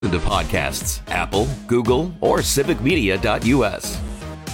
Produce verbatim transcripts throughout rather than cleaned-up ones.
To podcasts, Apple, Google, or civic media dot U S.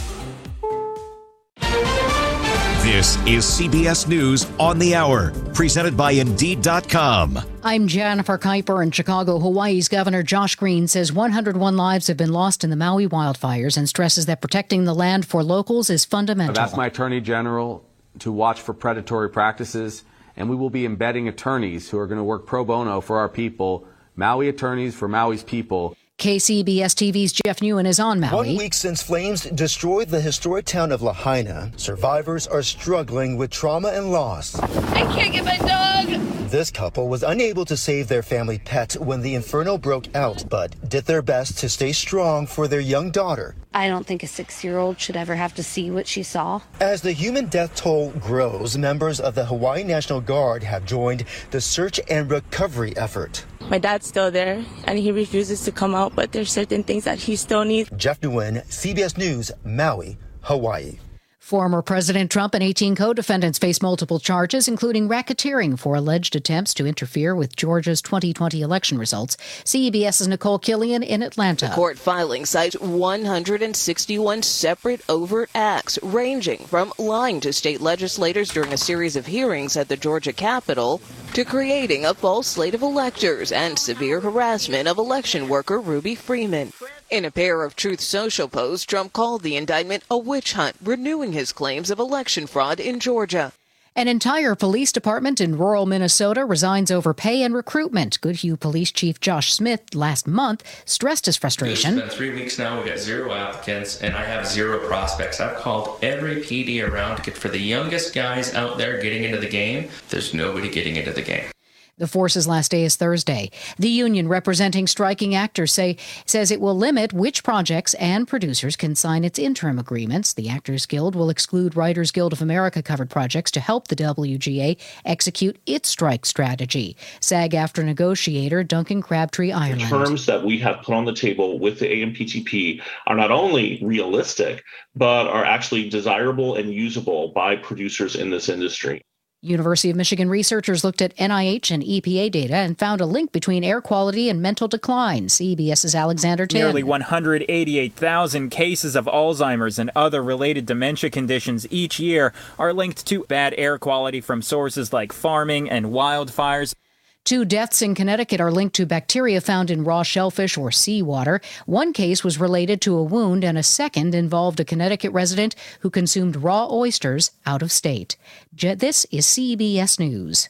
This is C B S News on the Hour, presented by Indeed dot com. I'm Jennifer Kuiper in Chicago. Hawaii's Governor Josh Green says one hundred one lives have been lost in the Maui wildfires and stresses that protecting the land for locals is fundamental. I've asked my Attorney General to watch for predatory practices, and we will be embedding attorneys who are going to work pro bono for our people, Maui attorneys for Maui's people. K C B S T V's Jeff Newen is on Maui. One week since flames destroyed the historic town of Lahaina, survivors are struggling with trauma and loss. I can't get my dog! This couple was unable to save their family pet when the inferno broke out, but did their best to stay strong for their young daughter. I don't think a six-year-old should ever have to see what she saw. As the human death toll grows, members of the Hawaii National Guard have joined the search and recovery effort. My dad's still there, and he refuses to come out, but there's certain things that he still needs. Jeff Nguyen, C B S News, Maui, Hawaii. Former President Trump and eighteen co-defendants face multiple charges, including racketeering for alleged attempts to interfere with Georgia's twenty twenty election results. CBS's Nicole Killian in Atlanta. The court filing cites one hundred sixty-one separate overt acts, ranging from lying to state legislators during a series of hearings at the Georgia Capitol to creating a false slate of electors and severe harassment of election worker Ruby Freeman. In a pair of Truth Social posts, Trump called the indictment a witch hunt, renewing his claims of election fraud in Georgia. An entire police department in rural Minnesota resigns over pay and recruitment. Goodhue Police Chief Josh Smith last month stressed his frustration. It's been three weeks now. We've got zero applicants, and I have zero prospects. I've called every P D around to get for the youngest guys out there getting into the game. There's nobody getting into the game. The force's last day is Thursday. The union representing striking actors say says it will limit which projects and producers can sign its interim agreements. The Actors Guild will exclude Writers Guild of America covered projects to help the W G A execute its strike strategy. SAG-AFTRA negotiator Duncan Crabtree Ireland. The terms that we have put on the table with the A M P T P are not only realistic, but are actually desirable and usable by producers in this industry. University of Michigan researchers looked at N I H and E P A data and found a link between air quality and mental decline. CBS's Alexander Tin. Nearly one hundred eighty-eight thousand cases of Alzheimer's and other related dementia conditions each year are linked to bad air quality from sources like farming and wildfires. Two deaths in Connecticut are linked to bacteria found in raw shellfish or seawater. One case was related to a wound, and a second involved a Connecticut resident who consumed raw oysters out of state. This is C B S News.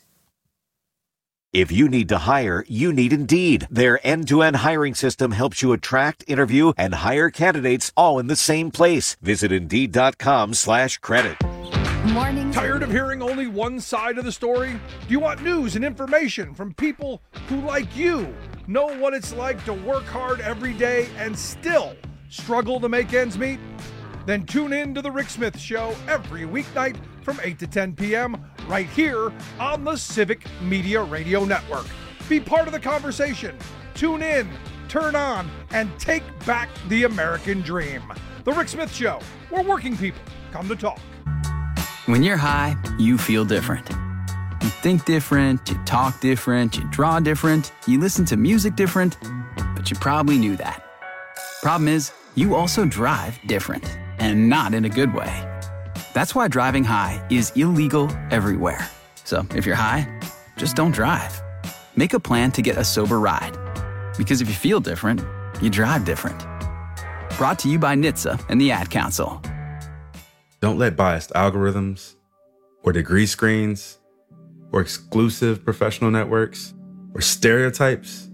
If you need to hire, you need Indeed. Their end-to-end hiring system helps you attract, interview, and hire candidates all in the same place. Visit Indeed.com slash credit. Morning. Tired of hearing only one side of the story? Do you want news and information from people who, like you, know what it's like to work hard every day and still struggle to make ends meet? Then tune in to The Rick Smith Show every weeknight from eight to ten p.m. right here on the Civic Media Radio Network. Be part of the conversation. Tune in, turn on, and take back the American dream. The Rick Smith Show, where working people come to talk. When you're high, you feel different. You think different, you talk different, you draw different, you listen to music different, but you probably knew that. Problem is, you also drive different, and not in a good way. That's why driving high is illegal everywhere. So if you're high, just don't drive. Make a plan to get a sober ride. Because if you feel different, you drive different. Brought to you by N H T S A and the Ad Council. Don't let biased algorithms or degree screens or exclusive professional networks or stereotypes.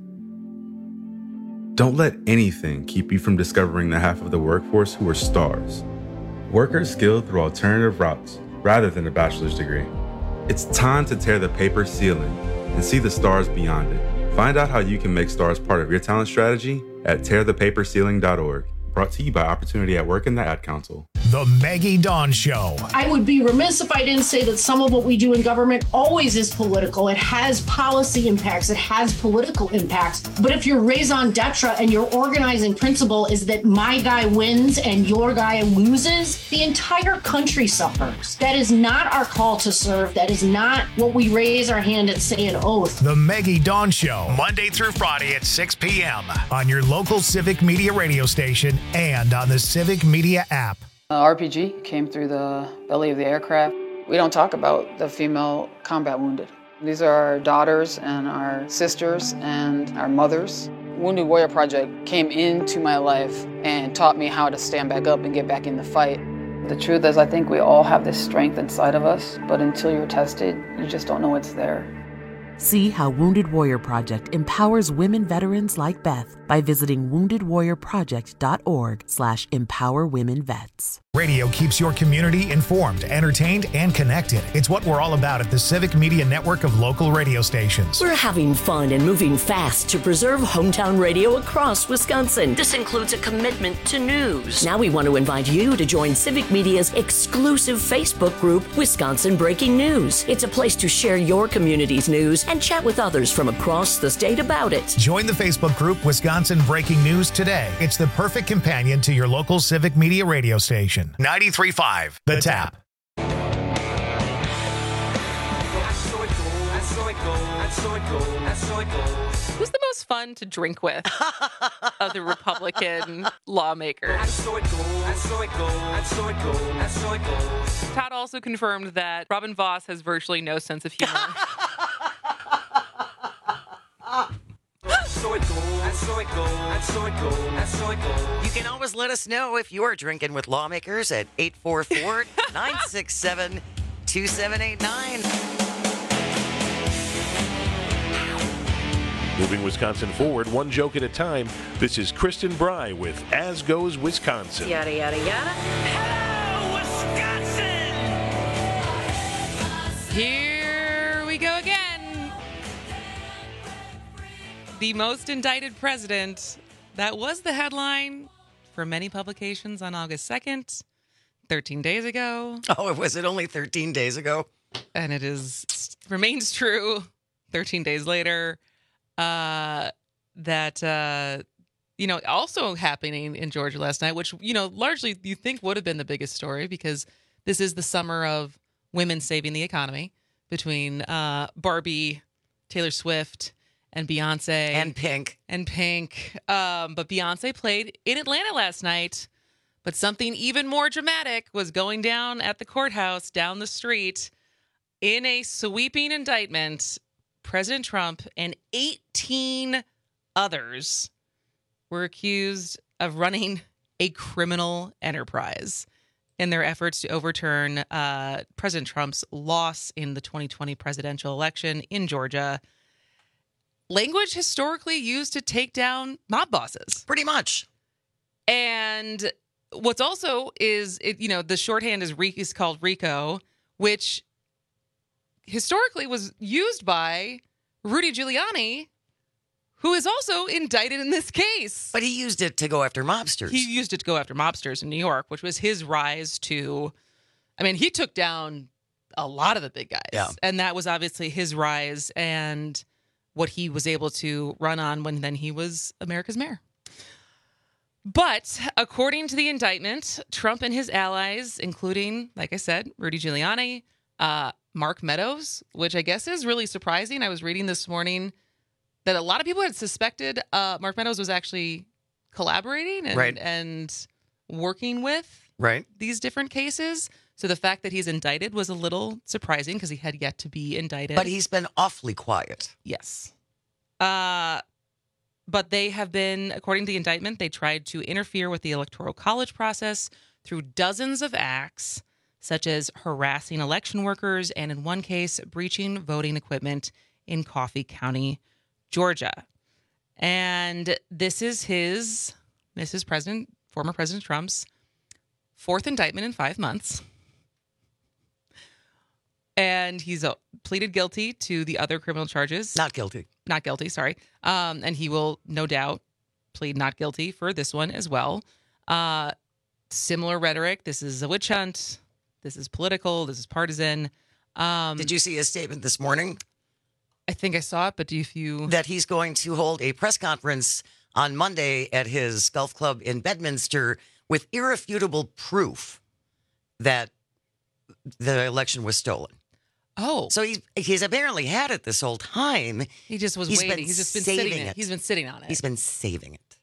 Don't let anything keep you from discovering the half of the workforce who are stars. Workers skilled through alternative routes rather than a bachelor's degree. It's time to tear the paper ceiling and see the stars beyond it. Find out how you can make stars part of your talent strategy at tear the paper ceiling dot org. Brought to you by Opportunity at Work and the Ad Council. The Maggie Dawn Show. I would be remiss if I didn't say that some of what we do in government always is political. It has policy impacts. It has political impacts. But if your raison d'etre and your organizing principle is that my guy wins and your guy loses, the entire country suffers. That is not our call to serve. That is not what we raise our hand and say an oath. The Maggie Dawn Show, Monday through Friday at six p.m. on your local Civic Media radio station and on the Civic Media app. Uh, R P G came through the belly of the aircraft. We don't talk about the female combat wounded. These are our daughters and our sisters and our mothers. Wounded Warrior Project came into my life and taught me how to stand back up and get back in the fight. The truth is, I think we all have this strength inside of us, but until you're tested, you just don't know it's there. See how Wounded Warrior Project empowers women veterans like Beth by visiting wounded warrior project dot org slash empower women vets. Radio keeps your community informed, entertained, and connected. It's what we're all about at the Civic Media network of local radio stations. We're having fun and moving fast to preserve hometown radio across Wisconsin. This includes a commitment to news. Now we want to invite you to join Civic Media's exclusive Facebook group, Wisconsin Breaking News. It's a place to share your community's news and chat with others from across the state about it. Join the Facebook group Wisconsin Breaking News today. It's the perfect companion to your local Civic Media radio station. ninety-three point five The Tap. Who's the most fun to drink with of the Republican lawmakers? Todd also confirmed that Robin Voss has virtually no sense of humor. You can always let us know if you're drinking with lawmakers at eight four four, nine six seven, two seven eight nine. Moving Wisconsin forward, one joke at a time. This is Kristen Bry with As Goes Wisconsin. Yada, yada, yada. Hello, Wisconsin! Here we go again. The most indicted president. That was the headline for many publications on August second, thirteen days ago. Oh, was it only thirteen days ago? And it is remains true thirteen days later. Uh, that, uh, you know, also happening in Georgia last night, which, you know, largely you think would have been the biggest story because this is the summer of women saving the economy between uh, Barbie, Taylor Swift, and Beyonce. And Pink. And Pink. Um, but Beyonce played in Atlanta last night. But something even more dramatic was going down at the courthouse down the street. In a sweeping indictment, President Trump and eighteen others were accused of running a criminal enterprise in their efforts to overturn uh, President Trump's loss in the twenty twenty presidential election in Georgia. Language historically used to take down mob bosses. Pretty much. And what's also is, it, you know, the shorthand is, is called RICO, which historically was used by Rudy Giuliani, who is also indicted in this case. But he used it to go after mobsters. He used it to go after mobsters in New York, which was his rise to, I mean, he took down a lot of the big guys. Yeah. And that was obviously his rise and what he was able to run on when then he was America's mayor. But according to the indictment, Trump and his allies, including, like I said, Rudy Giuliani, uh, Mark Meadows, which I guess is really surprising. I was reading this morning that a lot of people had suspected uh, Mark Meadows was actually collaborating and, right. and working with right. these different cases. So the fact that he's indicted was a little surprising because he had yet to be indicted. But he's been awfully quiet. Yes. Uh, but they have been, according to the indictment, they tried to interfere with the Electoral College process through dozens of acts, such as harassing election workers and, in one case, breaching voting equipment in Coffee County, Georgia. And this is his, this is President, former President Trump's fourth indictment in five months. And he's uh, pleaded guilty to the other criminal charges. Not guilty. Not guilty, sorry. Um, and he will no doubt plead not guilty for this one as well. Uh, similar rhetoric. This is a witch hunt. This is political. This is partisan. Um, Did you see his statement this morning? I think I saw it, but do you... That he's going to hold a press conference on Monday at his golf club in Bedminster with irrefutable proof that the election was stolen. Oh. So he's, he's apparently had it this whole time. He just was he's waiting. Been he's just been saving sitting it. He's been sitting on it. He's been saving it.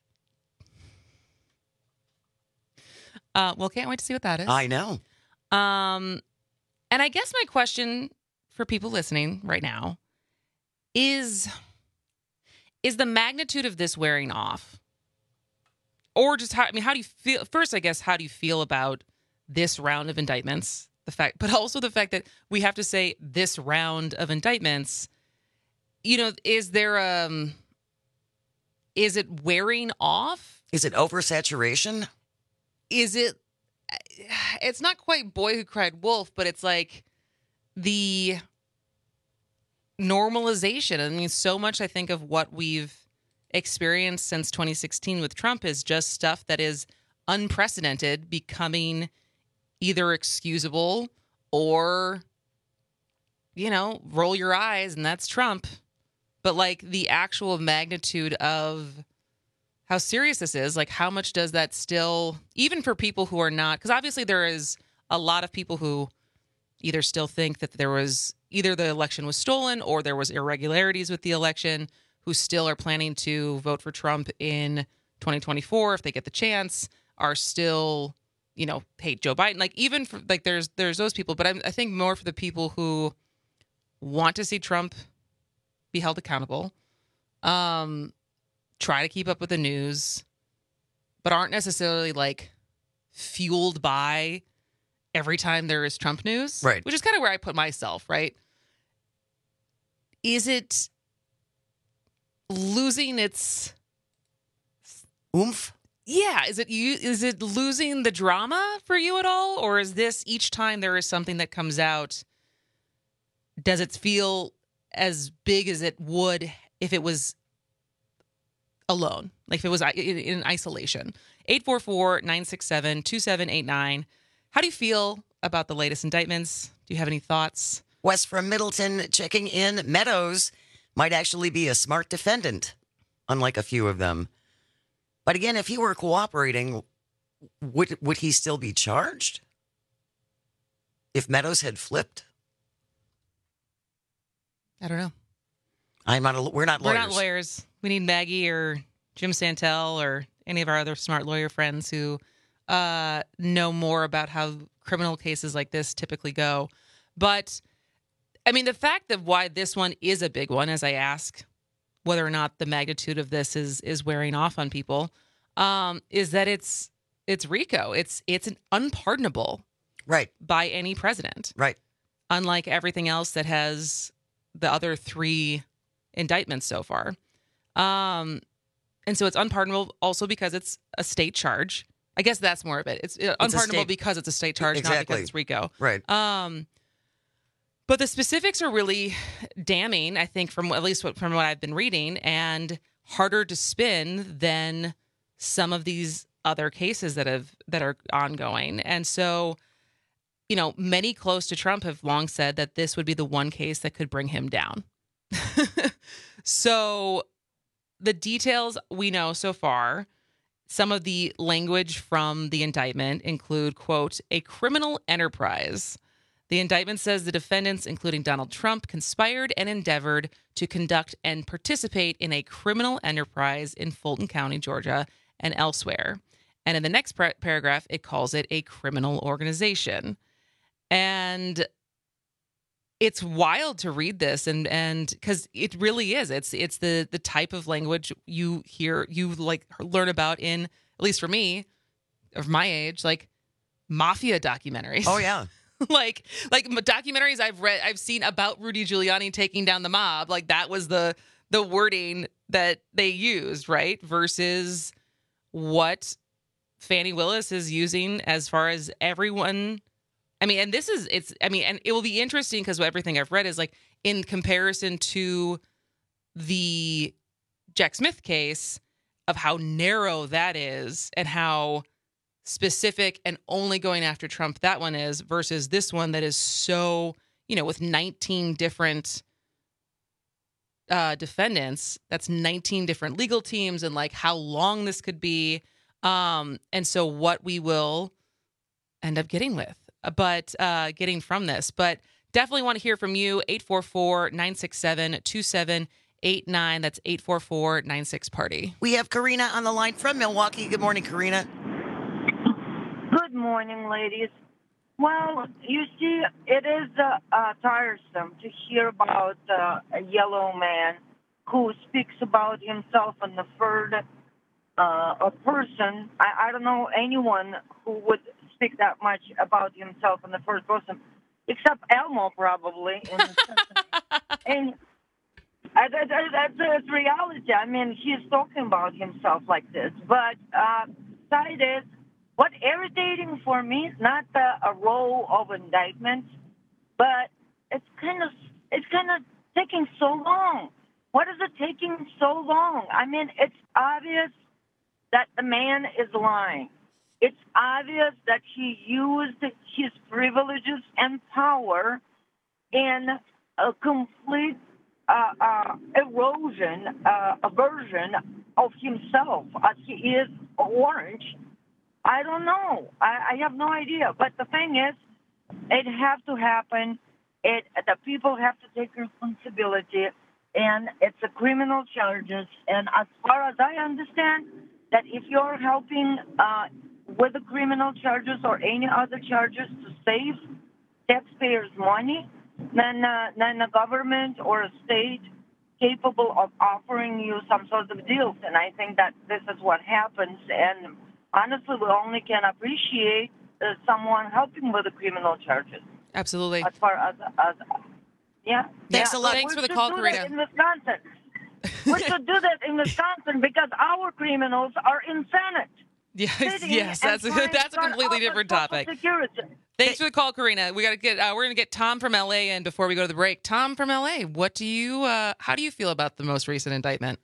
Uh, well, can't wait to see what that is. I know. Um, and I guess my question for people listening right now is, is the magnitude of this wearing off? Or just how, I mean, how do you feel? First, I guess, how do you feel about this round of indictments? The fact, but also the fact that we have to say this round of indictments, you know, is there, um, is it wearing off? Is it oversaturation? Is it, it's not quite Boy Who Cried Wolf, but it's like the normalization. I mean, so much I think of what we've experienced since twenty sixteen with Trump is just stuff that is unprecedented becoming either excusable or, you know, roll your eyes and that's Trump. But like the actual magnitude of how serious this is, like how much does that still, even for people who are not, because obviously there is a lot of people who either still think that there was, either the election was stolen or there was irregularities with the election, who still are planning to vote for Trump in twenty twenty-four if they get the chance, are still, you know, hate Joe Biden. Like even for, like there's there's those people, but I, I think more for the people who want to see Trump be held accountable, um, try to keep up with the news, but aren't necessarily like fueled by every time there is Trump news, right? Which is kind of where I put myself, right? Is it losing its oomph? Yeah, is it you? Is it losing the drama for you at all, or is this each time there is something that comes out, does it feel as big as it would if it was alone, like if it was in, in isolation? eight four four, nine six seven, two seven eight nine. How do you feel about the latest indictments? Do you have any thoughts? Wes from Middleton checking in. Meadows might actually be a smart defendant, unlike a few of them. But again, if he were cooperating, would would he still be charged? If Meadows had flipped? I don't know. I'm not. A, we're not lawyers. We're not lawyers. We need Maggie or Jim Santel or any of our other smart lawyer friends who uh, know more about how criminal cases like this typically go. But I mean, the fact of why this one is a big one, as I ask whether or not the magnitude of this is is wearing off on people, um, is that it's it's RICO. It's it's an unpardonable, right, by any president, right. Unlike everything else that has the other three indictments so far, um, and so it's unpardonable also because it's a state charge. I guess that's more of it. It's, it's unpardonable state, because it's a state charge, exactly. not because it's RICO, right? Um, But the specifics are really damning, I think, from at least what, from what I've been reading, and harder to spin than some of these other cases that have that are ongoing. And so, you know, many close to Trump have long said that this would be the one case that could bring him down. So the details we know so far, some of the language from the indictment include, quote, a criminal enterprise. The indictment says the defendants, including Donald Trump, conspired and endeavored to conduct and participate in a criminal enterprise in Fulton County, Georgia, and elsewhere. And in the next par- paragraph, it calls it a criminal organization. And it's wild to read this, and and because it really is. It's it's the the type of language you hear, you like learn about in, at least for me, of my age, like mafia documentaries. Oh yeah. like like documentaries I've read, I've seen about Rudy Giuliani taking down the mob. Like that was the the wording that they used, right? Versus what Fani Willis is using as far as everyone. I mean, and this is it's. I mean, and it will be interesting because everything I've read is like in comparison to the Jack Smith case of how narrow that is and how specific and only going after Trump that one is versus this one that is so, you know, with nineteen different uh, defendants, that's nineteen different legal teams and like how long this could be. Um, and so what we will end up getting with, but uh, getting from this, but definitely want to hear from you. eight four four, nine six seven, two seven eight nine. That's eight four four, nine six party. We have Karina on the line from Milwaukee. Good morning, Karina. Good morning, ladies. Well, you see, it is uh, uh, tiresome to hear about uh, a yellow man who speaks about himself in the third uh, a person. I, I don't know anyone who would speak that much about himself in the first person, except Elmo, probably. In the and uh, that, that, that's, that's reality. I mean, he's talking about himself like this. But uh, side is, what's irritating for me is not the, a row of indictments, but it's kind of it's kind of taking so long. What is it taking so long? I mean, it's obvious that the man is lying. It's obvious that he used his privileges and power in a complete uh, uh, erosion, uh, aversion of himself, as he is orange. I don't know. I, I have no idea. But the thing is, it has to happen. It the people have to take responsibility, and it's a criminal charges. And as far as I understand, that if you're helping uh, with the criminal charges or any other charges to save taxpayers' money, then uh, then a government or a state capable of offering you some sort of deals. And I think that this is what happens. And honestly, we only can appreciate uh, someone helping with the criminal charges. Absolutely. As far as, as yeah. Thanks yeah. a lot. Thanks we for the should call, do Karina. that in Wisconsin. We should do that in Wisconsin because our criminals are in Senate. Yes, yes, that's a, that's a completely different topic. Security. Thanks for the call, Karina. We got to get uh, we're going to get Tom from L A in before we go to the break. Tom from L A, what do you uh, how do you feel about the most recent indictment?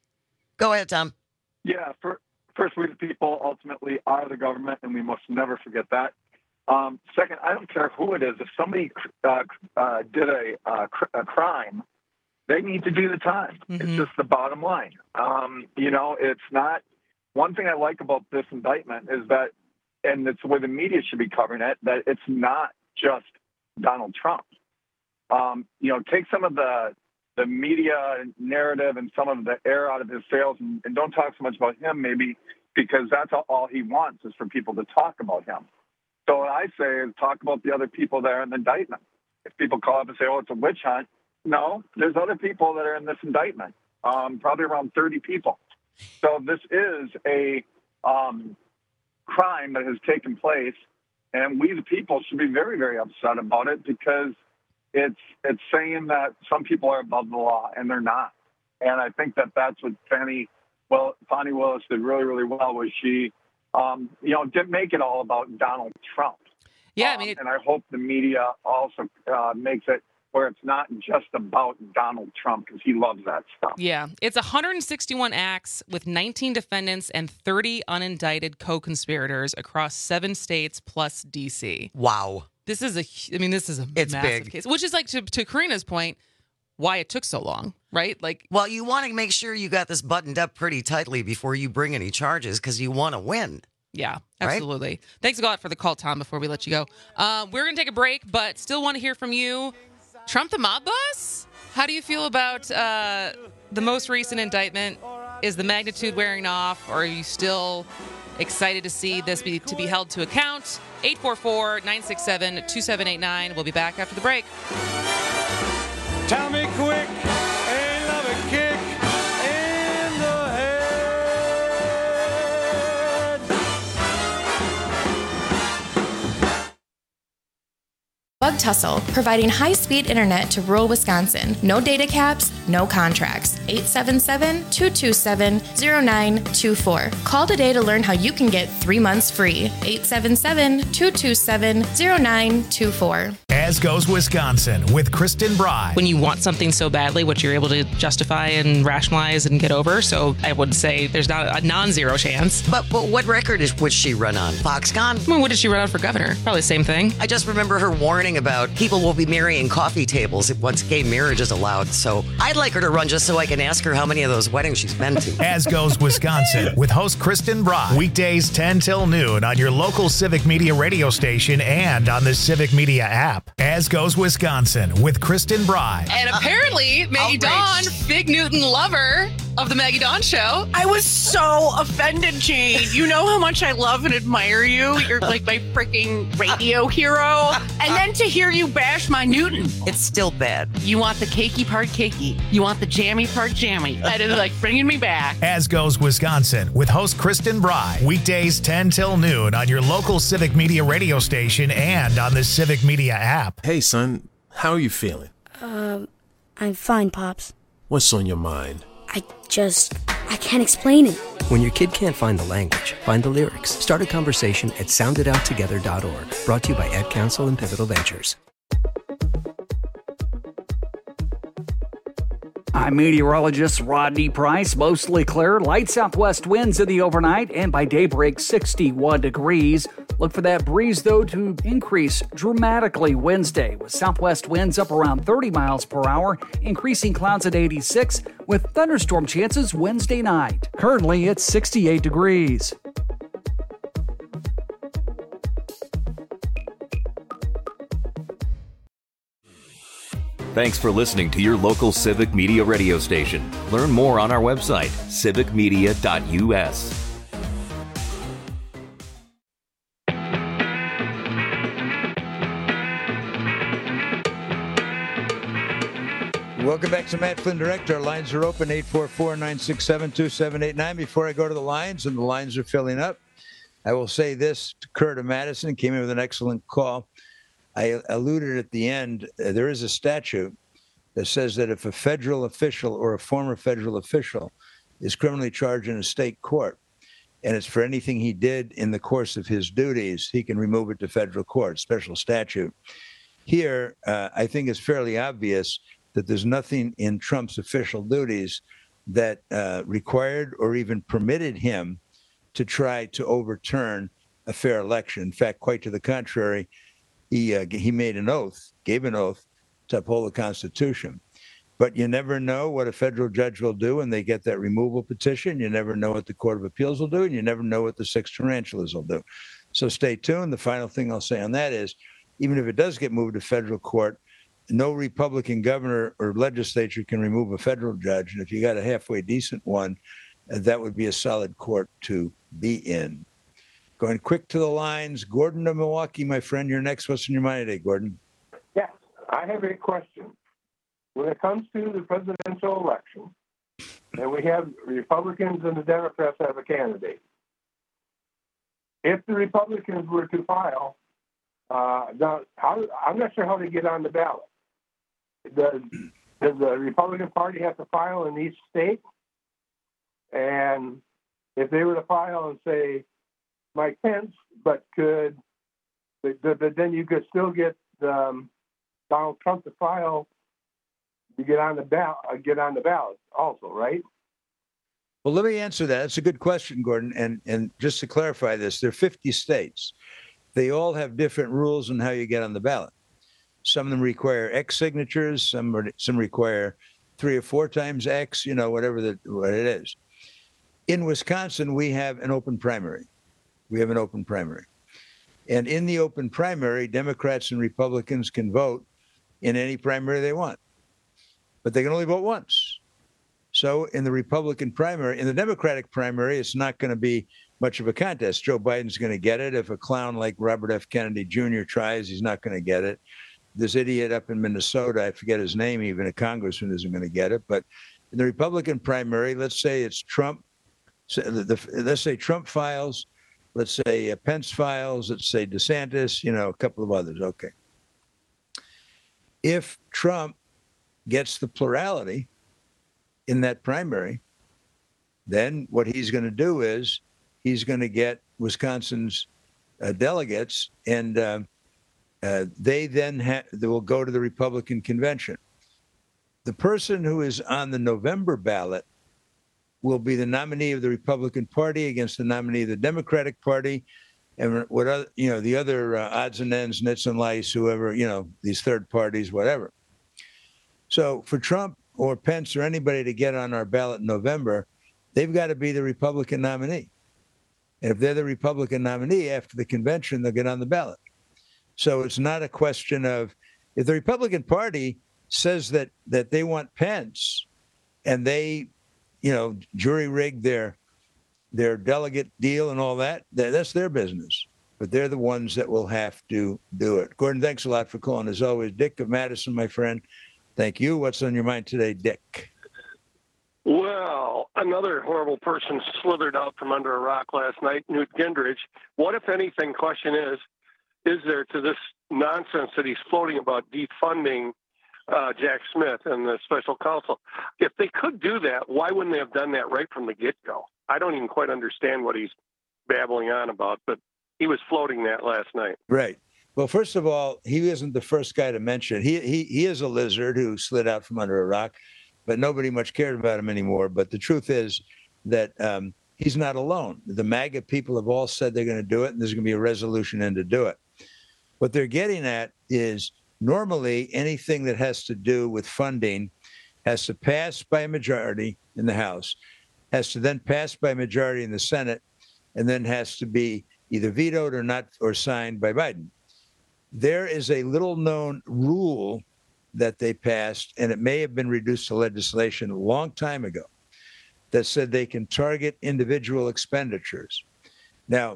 Go ahead, Tom. Yeah, for, first, we the people ultimately are the government, and we must never forget that. Um, second, I don't care who it is. If somebody uh, uh, did a, uh, cr- a crime, they need to do the time. Mm-hmm. It's just the bottom line. Um, you know, it's not. One thing I like about this indictment is that, and it's the way the media should be covering it, that it's not just Donald Trump. Um, you know, take some of the the media narrative and some of the air out of his sails, and, and don't talk so much about him, maybe, because that's all, all he wants is for people to talk about him. So what I say is talk about the other people that are in the indictment. If people call up and say, oh, it's a witch hunt, no, there's other people that are in this indictment, um, probably around thirty people. So this is a um, crime that has taken place, and we the people should be very, very upset about it because it's it's saying that some people are above the law, and they're not. And I think that that's what Fannie, well, Fani Willis did really, really well, was she, um, you know, didn't make it all about Donald Trump. Yeah, um, I mean, it- and I hope the media also uh, makes it where it's not just about Donald Trump, because he loves that stuff. Yeah, it's one hundred sixty-one acts with nineteen defendants and thirty unindicted co-conspirators across seven states plus D C. Wow. This is a, I mean, this is a It's massive big. case, which is like to, to Karina's point, why it took so long, right? Like, well, you want to make sure you got this buttoned up pretty tightly before you bring any charges because you want to win. Yeah, absolutely. Right? Thanks a lot for the call, Tom, before we let you go. Uh, we're going to take a break, but still want to hear from you. Trump the mob boss? How do you feel about uh, the most recent indictment? Is the magnitude wearing off, or are you still excited to see this be to be held to account? eight four four, nine six seven, two seven eight nine. We'll be back after the break. Tell me quick, ain't love a kick in the head. Bug Tussle, providing high-speed internet to rural Wisconsin. No data caps, no contracts. eight seven seven, two two seven, zero nine two four. Call today to learn how you can get three months free. eight seven seven, two two seven, zero nine two four. As Goes Wisconsin with Kristen Bry. When you want something so badly, what you're able to justify and rationalize and get over. So I would say there's not a non-zero chance. But, but what record is would she run on? Foxconn? I mean, what did she run on for governor? Probably the same thing. I just remember her warning about people will be marrying coffee tables if once gay marriage is allowed. So I'd like her to run just so I can ask her how many of those weddings she's been to. As Goes Wisconsin with host Kristen Bry. Weekdays ten till noon on your local Civic Media radio station and on the Civic Media app. As Goes Wisconsin with Kristen Bry. And apparently, Maggie Dawn, Big Newton lover of the Maggie Dawn Show. I was so offended, Jane. You know how much I love and admire you. You're like my freaking radio hero. And then to hear you bash my Newton. It's still bad. You want the cakey part cakey. You want the jammy part jammy. That is like bringing me back. As Goes Wisconsin with host Kristen Bry. Weekdays ten till noon on your local Civic Media radio station and on the Civic Media app. Hey, son. How are you feeling? Um, I'm fine, Pops. What's on your mind? I just, I can't explain it. When your kid can't find the language, find the lyrics. Start a conversation at sound it out together dot org. Brought to you by Ed Council and Pivotal Ventures. I'm meteorologist Rodney Price. Mostly clear, light southwest winds in the overnight, and by daybreak, sixty-one degrees. Look for that breeze, though, to increase dramatically Wednesday, with southwest winds up around thirty miles per hour, increasing clouds at eighty-six, with thunderstorm chances Wednesday night. Currently, it's sixty-eight degrees. Thanks for listening to your local Civic Media radio station. Learn more on our website, civic media dot u s. Welcome back to Matt Flynn Direct. Our lines are open, eight four four, nine six seven, two seven eight nine. Before I go to the lines, and the lines are filling up, I will say this to Kurt of Madison, came in with an excellent call. I alluded at the end, uh, there is a statute that says that if a federal official or a former federal official is criminally charged in a state court, and it's for anything he did in the course of his duties, he can remove it to federal court, special statute. Here, uh, I think it's fairly obvious that there's nothing in Trump's official duties that uh, required or even permitted him to try to overturn a fair election. In fact, quite to the contrary, he uh, he made an oath, gave an oath to uphold the Constitution. But you never know what a federal judge will do when they get that removal petition. You never know what the Court of Appeals will do, and you never know what the six tarantulas will do. So stay tuned. The final thing I'll say on that is, even if it does get moved to federal court, no Republican governor or legislature can remove a federal judge. And if you got a halfway decent one, uh, that would be a solid court to be in. Going quick to the lines. Gordon of Milwaukee, my friend, you're next. What's in your mind today, Gordon? Yes, I have a question. When it comes to the presidential election, and we have Republicans and the Democrats have a candidate, if the Republicans were to file, uh, now, how, I'm not sure how they get on the ballot. Does, does the Republican Party have to file in each state? And if they were to file and say Mike Pence, but could, but, but then you could still get um, Donald Trump to file to get on the ballot, get on the ballot also, right? Well, let me answer that. That's a good question, Gordon. And and just to clarify this, there are fifty states. They all have different rules on how you get on the ballot. Some of them require X signatures. Some are, some require three or four times X. You know, whatever the what it is. In Wisconsin, we have an open primary. We have an open primary, and in the open primary, Democrats and Republicans can vote in any primary they want, but they can only vote once. So in the Republican primary, in the Democratic primary, it's not going to be much of a contest. Joe Biden's going to get it. If a clown like Robert F. Kennedy Junior tries, he's not going to get it. This idiot up in Minnesota, I forget his name, even a congressman isn't going to get it. But in the Republican primary, let's say it's Trump. So the, the, let's say Trump files. Let's say uh, Pence files. Let's say DeSantis, you know, a couple of others. Okay. If Trump gets the plurality in that primary, then what he's going to do is he's going to get Wisconsin's uh, delegates, and uh, Uh, they then ha- they will go to the Republican convention. The person who is on the November ballot will be the nominee of the Republican Party against the nominee of the Democratic Party, and what other, you know, the other uh, odds and ends, nits and lice, whoever, you know, these third parties, whatever. So for Trump or Pence or anybody to get on our ballot in November, they've got to be the Republican nominee. And if they're the Republican nominee after the convention, they'll get on the ballot. So it's not a question of, if the Republican Party says that that they want Pence and they, you know, jury rigged their their delegate deal and all that, that's their business. But they're the ones that will have to do it. Gordon, thanks a lot for calling. As always, Dick of Madison, my friend, thank you. What's on your mind today, Dick? Well, another horrible person slithered out from under a rock last night, Newt Gingrich. What, if anything, question is, is there to this nonsense that he's floating about defunding uh, Jack Smith and the special counsel? If they could do that, why wouldn't they have done that right from the get-go? I don't even quite understand what he's babbling on about, but he was floating that last night. Right. Well, first of all, he isn't the first guy to mention it. He, he, he is a lizard who slid out from under a rock, but nobody much cared about him anymore. But the truth is that um, he's not alone. The MAGA people have all said they're going to do it, and there's going to be a resolution in to do it. What they're getting at is normally anything that has to do with funding has to pass by a majority in the House, has to then pass by a majority in the Senate, and then has to be either vetoed or not or signed by Biden. There is a little-known rule that they passed, and it may have been reduced to legislation a long time ago, that said they can target individual expenditures. Now,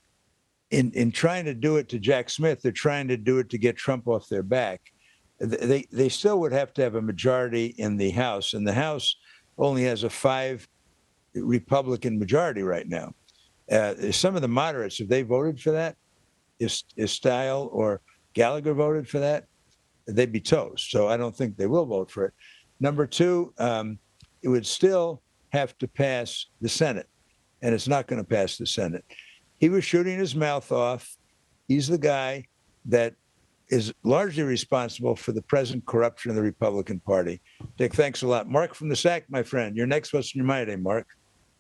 in in trying to do it to Jack Smith, they're trying to do it to get Trump off their back. They they still would have to have a majority in the House, and the House only has a five Republican majority right now. Uh, some of the moderates, if they voted for that, is is Style or Gallagher voted for that, they'd be toast. So I don't think they will vote for it. Number two, um, it would still have to pass the Senate, and it's not going to pass the Senate. He was shooting his mouth off. He's the guy that is largely responsible for the present corruption of the Republican Party. Dick, thanks a lot. Mark from the S A C, my friend. You're next. What's in your mind, eh, Mark?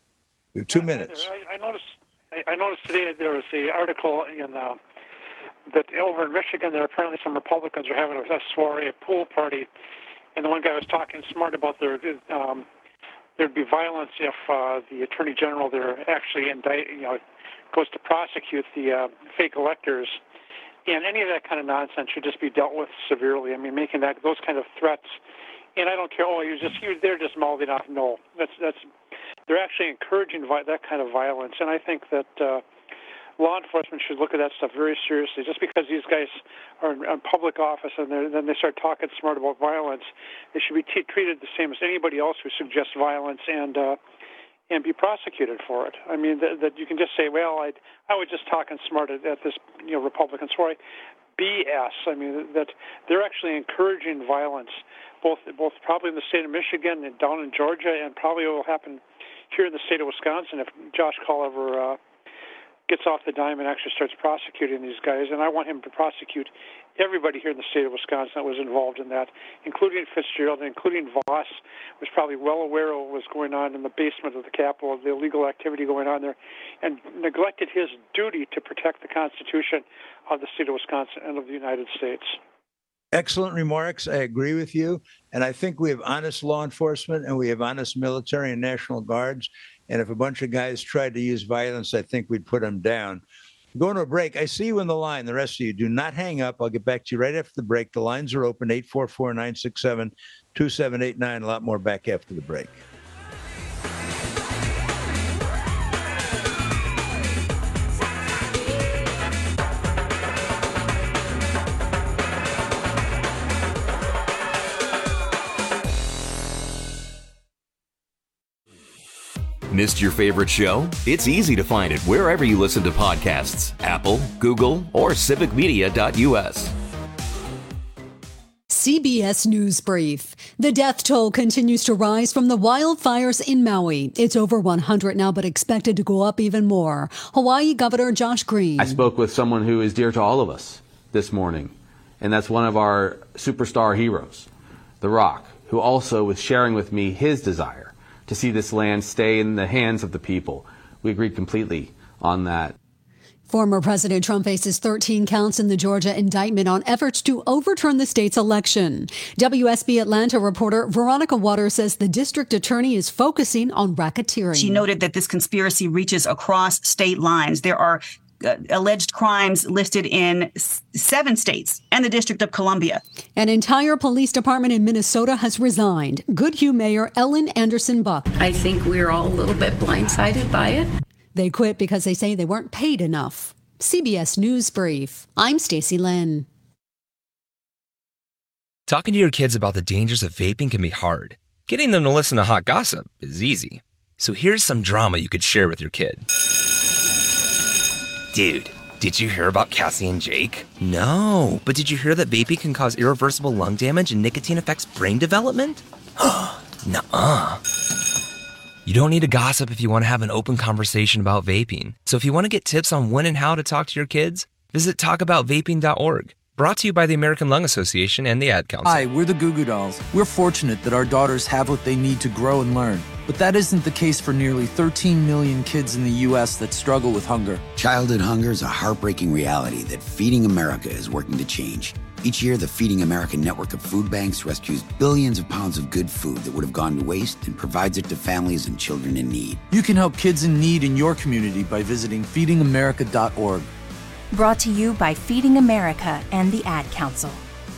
We have two minutes. I, I noticed. I noticed today that there was the article in uh, that over in Michigan, there apparently some Republicans are having a soiree, a pool party, and the one guy was talking smart about their um, there'd be violence if uh, the Attorney General there actually indict, you know, goes to prosecute the uh, fake electors, and any of that kind of nonsense should just be dealt with severely. I mean, making that those kind of threats, and I don't care. Oh, you just you they're just mouthing off. No, that's that's they're actually encouraging vi- that kind of violence, and I think that uh, law enforcement should look at that stuff very seriously. Just because these guys are in, in public office and then they start talking smart about violence, they should be t- treated the same as anybody else who suggests violence and. Uh, and be prosecuted for it. I mean, that, that you can just say, well, I I was just talking smart at, at this, you know, Republican story. B S. I mean, that they're actually encouraging violence, both both probably in the state of Michigan and down in Georgia, and probably will happen here in the state of Wisconsin if Josh Culliver uh, gets off the dime and actually starts prosecuting these guys. And I want him to prosecute everybody here in the state of Wisconsin that was involved in that, including Fitzgerald, including Voss, was probably well aware of what was going on in the basement of the Capitol, the illegal activity going on there, and neglected his duty to protect the Constitution of the state of Wisconsin and of the United States. Excellent remarks. I agree with you. And I think we have honest law enforcement and we have honest military and National Guards. And if a bunch of guys tried to use violence, I think we'd put them down. Going to a break. I see you in the line. The rest of you, do not hang up. I'll get back to you right after the break. The lines are open, eight four four, nine six seven, two seven eight nine. A lot more back after the break. Missed your favorite show? It's easy to find it wherever you listen to podcasts. Apple, Google, or civic media dot u s. C B S News Brief. The death toll continues to rise from the wildfires in Maui. It's over one hundred now, but expected to go up even more. Hawaii Governor Josh Green. I spoke with someone who is dear to all of us, this morning, and that's one of our superstar heroes, The Rock, who also was sharing with me his desire to see this land stay in the hands of the people. We agreed completely on that. Former President Trump faces thirteen counts in the Georgia indictment on efforts to overturn the state's election. W S B Atlanta reporter Veronica Waters says the district attorney is focusing on racketeering. She noted that this conspiracy reaches across state lines. There are uh, alleged crimes listed in s- seven states and the District of Columbia. An entire police department in Minnesota has resigned. Goodhue Mayor Ellen Anderson Buck. I think we're all a little bit blindsided by it. They quit because they say they weren't paid enough. C B S News Brief. I'm Stacey Lynn. Talking to your kids about the dangers of vaping can be hard. Getting them to listen to hot gossip is easy. So here's some drama you could share with your kid. Dude, did you hear about Cassie and Jake? No, but did you hear that vaping can cause irreversible lung damage and nicotine affects brain development? Nuh-uh. You don't need to gossip if you want to have an open conversation about vaping. So if you want to get tips on when and how to talk to your kids, visit talk about vaping dot org. Brought to you by the American Lung Association and the Ad Council. Hi, we're the Goo Goo Dolls. We're fortunate that our daughters have what they need to grow and learn. But that isn't the case for nearly thirteen million kids in the U S that struggle with hunger. Childhood hunger is a heartbreaking reality that Feeding America is working to change. Each year, the Feeding America network of food banks rescues billions of pounds of good food that would have gone to waste and provides it to families and children in need. You can help kids in need in your community by visiting feeding america dot org. Brought to you by Feeding America and the Ad Council.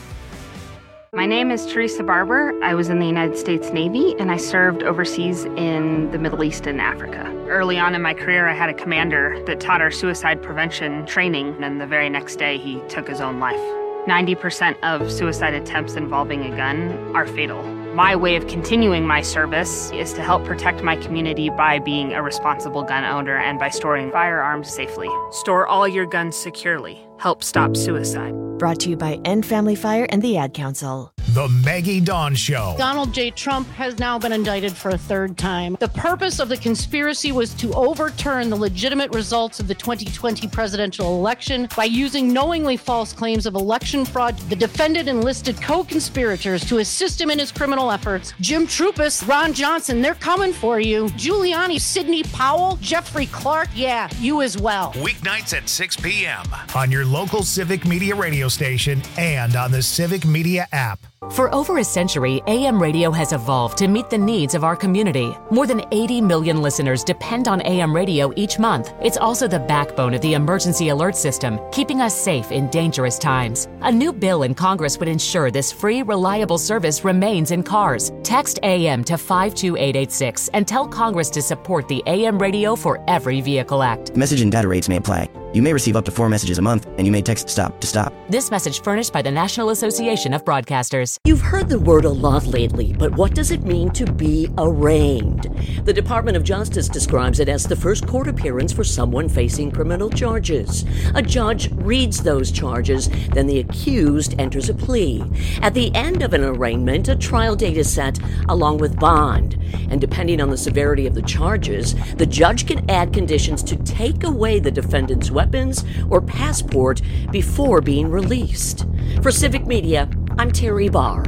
My name is Teresa Barber. I was in the United States Navy and I served overseas in the Middle East and Africa. Early on in my career, I had a commander that taught our suicide prevention training, and the very next day he took his own life. ninety percent of suicide attempts involving a gun are fatal. My way of continuing my service is to help protect my community by being a responsible gun owner and by storing firearms safely. Store all your guns securely. Help stop suicide. Brought to you by End Family Fire and the Ad Council. The Maggie Dawn Show. Donald J. Trump has now been indicted for a third time. The purpose of the conspiracy was to overturn the legitimate results of the twenty twenty presidential election by using knowingly false claims of election fraud. The defendant enlisted co-conspirators to assist him in his criminal efforts. Jim Trupis, Ron Johnson, they're coming for you. Giuliani, Sidney Powell, Jeffrey Clark, yeah, you as well. Weeknights at six p.m. on your local Civic Media radio station and on the Civic Media app. For over a century, A M radio has evolved to meet the needs of our community. More than eighty million listeners depend on A M radio each month. It's also the backbone of the emergency alert system, keeping us safe in dangerous times. A new bill in Congress would ensure this free, reliable service remains in cars. Text A M to five two eight eight six and tell Congress to support the A M Radio for Every Vehicle Act. Message and data rates may apply. You may receive up to four messages a month, and you may text STOP to STOP. This message furnished by the National Association of Broadcasters. You've heard the word a lot lately, but what does it mean to be arraigned? The Department of Justice describes it as the first court appearance for someone facing criminal charges. A judge reads those charges, then the accused enters a plea. At the end of an arraignment, a trial date is set along with bond. And depending on the severity of the charges, the judge can add conditions to take away the defendant's weapons or passport before being released. For Civic Media, I'm Terry Barr.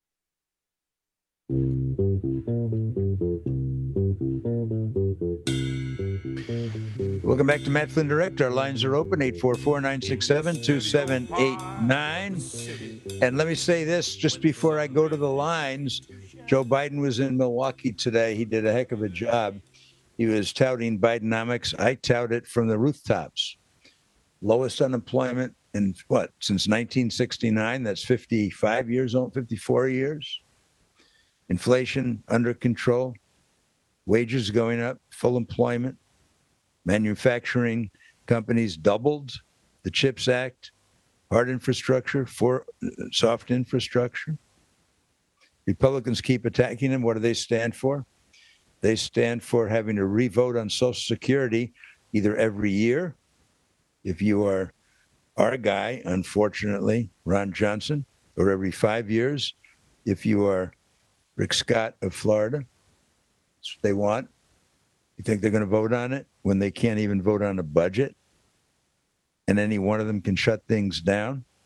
Welcome back to Matt Flynn Direct. Our lines are open, eight four four, nine six seven, two seven eight nine. And let me say this just before I go to the lines. Joe Biden was in Milwaukee today. He did a heck of a job. He was touting Bidenomics. I tout it from the rooftops. Lowest unemployment in what, since nineteen sixty-nine? That's fifty-five years old, fifty-four years. Inflation under control. Wages going up, full employment. Manufacturing companies doubled. The CHIPS Act, hard infrastructure, for soft infrastructure. Republicans keep attacking them. What do they stand for? They stand for having to revote on Social Security either every year, if you are our guy, unfortunately, Ron Johnson, or every five years, if you are Rick Scott of Florida. That's what they want. You think they're going to vote on it when they can't even vote on a budget? And any one of them can shut things down?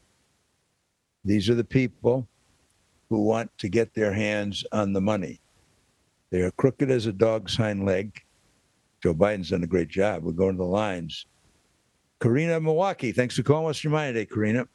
These are the people who want to get their hands on the money. They are crooked as a dog's hind leg. Joe Biden's done a great job. We're going to the lines. Karina, Milwaukee. Thanks for calling. What's your mind today, Karina?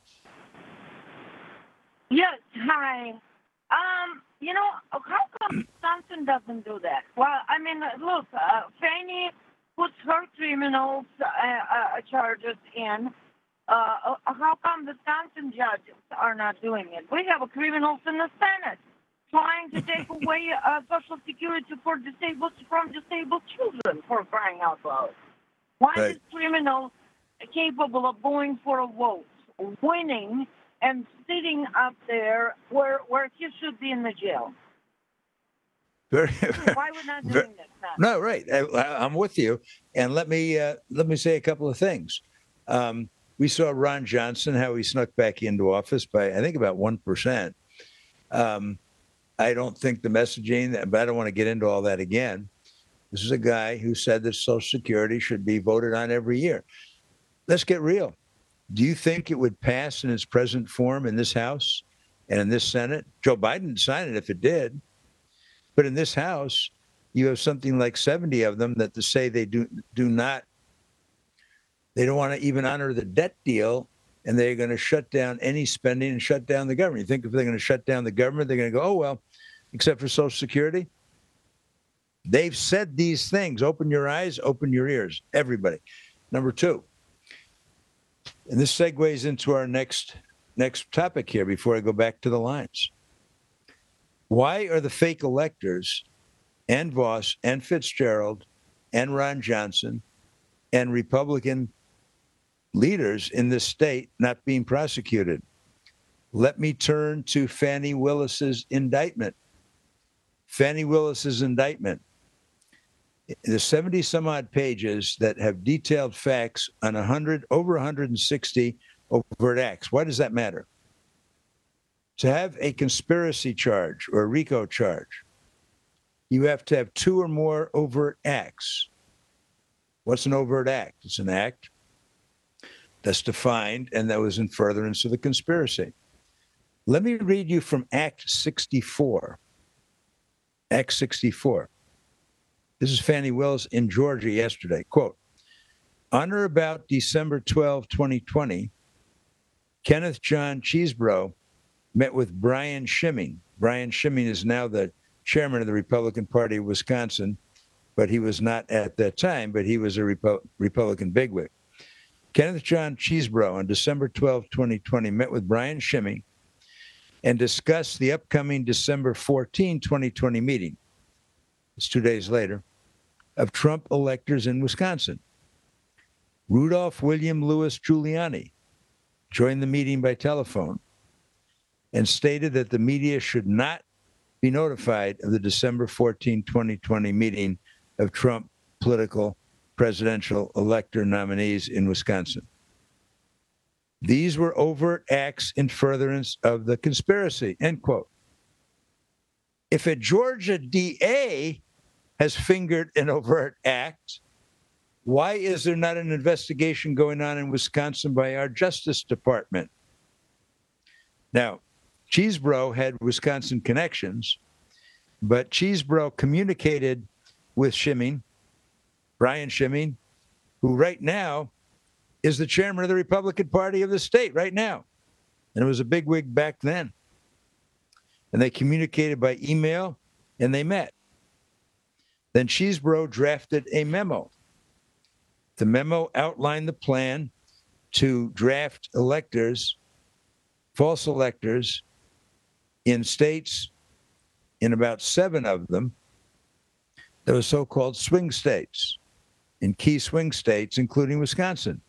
Yes, hi. Um, you know, how come Wisconsin doesn't do that? Well, I mean, look, uh, Fannie puts her criminals uh, uh, charges in. Uh, how come Wisconsin judges are not doing it? We have criminals in the Senate trying to take away uh, Social Security for disabled from disabled children, for crying out loud. Why right. is criminals capable of going for a vote, winning, and sitting up there where where he should be in the jail? Very, Why we're not doing very, this now? No, right. I, I'm with you. And let me uh, let me say a couple of things. Um, we saw Ron Johnson, how he snuck back into office by, I think, about one percent. Um, I don't think the messaging, but I don't want to get into all that again. This is a guy who said that Social Security should be voted on every year. Let's get real. Do you think it would pass in its present form in this House and in this Senate? Joe Biden would sign it if it did. But in this House, you have something like seventy of them that to say they do do not, they don't want to even honor the debt deal, and they're going to shut down any spending and shut down the government. You think if they're going to shut down the government, they're going to go, oh, well, except for Social Security? They've said these things. Open your eyes, open your ears, everybody. Number two, and this segues into our next next topic here before I go back to the lines. Why are the fake electors and Voss and Fitzgerald and Ron Johnson and Republican leaders in this state not being prosecuted? Let me turn to Fannie Willis's indictment. Fannie Willis's indictment. The seventy some odd pages that have detailed facts on one hundred, over one hundred sixty overt acts. Why does that matter? To have a conspiracy charge or a RICO charge, you have to have two or more overt acts. What's an overt act? It's an act that's defined and that was in furtherance of the conspiracy. Let me read you from Act sixty-four. Act sixty-four. This is Fannie Willis in Georgia yesterday. Quote, on or about December twelfth, twenty twenty, Kenneth John Chesebro met with Brian Schimming. Brian Schimming is now the chairman of the Republican Party of Wisconsin, but he was not at that time, but he was a Repo- Republican bigwig. Kenneth John Chesebro on December twelfth, twenty twenty, met with Brian Schimming and discussed the upcoming December fourteenth, twenty twenty meeting. It's two days later, of Trump electors in Wisconsin. Rudolph William Louis Giuliani joined the meeting by telephone and stated that the media should not be notified of the December fourteenth, twenty twenty meeting of Trump political presidential elector nominees in Wisconsin. These were overt acts in furtherance of the conspiracy, end quote. If a Georgia D A has fingered an overt act, why is there not an investigation going on in Wisconsin by our Justice Department? Now, Chesebro had Wisconsin connections, but Chesebro communicated with Schimming, Brian Schimming, who right now is the chairman of the Republican Party of the state right now. And it was a bigwig back then. And they communicated by email, and they met. Then Chesebro drafted a memo. The memo outlined the plan to draft electors, false electors, in states, in about seven of them, that were so-called swing states, in key swing states, including Wisconsin.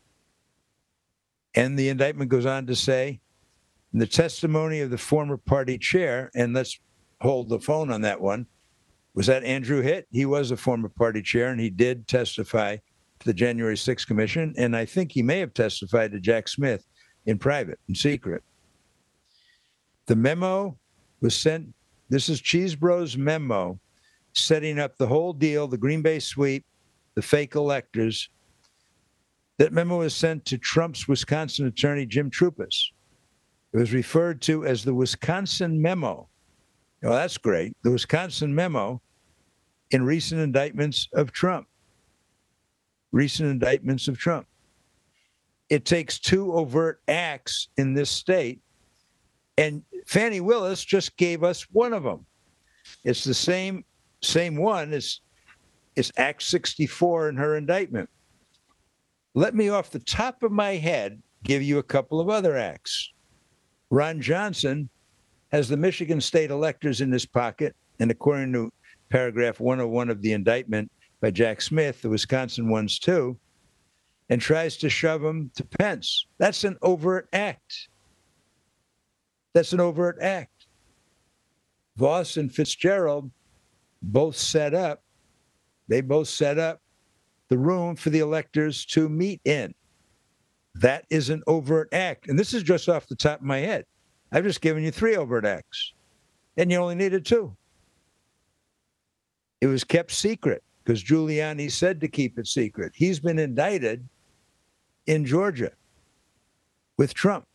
And the indictment goes on to say, in the testimony of the former party chair, and let's hold the phone on that one, was that Andrew Hitt? He was a former party chair, and he did testify to the January sixth Commission, and I think he may have testified to Jack Smith in private, in secret. The memo was sent, this is Chesebro's memo, setting up the whole deal, the Green Bay sweep, the fake electors. That memo was sent to Trump's Wisconsin attorney, Jim Troupis. It was referred to as the Wisconsin Memo. Well, that's great. The Wisconsin Memo in recent indictments of Trump. Recent indictments of Trump. It takes two overt acts in this state, and Fani Willis just gave us one of them. It's the same same one as it's Act sixty-four in her indictment. Let me, off the top of my head, give you a couple of other acts. Ron Johnson has the Michigan state electors in his pocket, and according to paragraph one oh one of the indictment by Jack Smith, the Wisconsin ones too, and tries to shove them to Pence. That's an overt act. That's an overt act. Voss and Fitzgerald both set up, they both set up the room for the electors to meet in. That is an overt act. And this is just off the top of my head. I've just given you three overt acts, and you only needed two. It was kept secret because Giuliani said to keep it secret. He's been indicted in Georgia with Trump.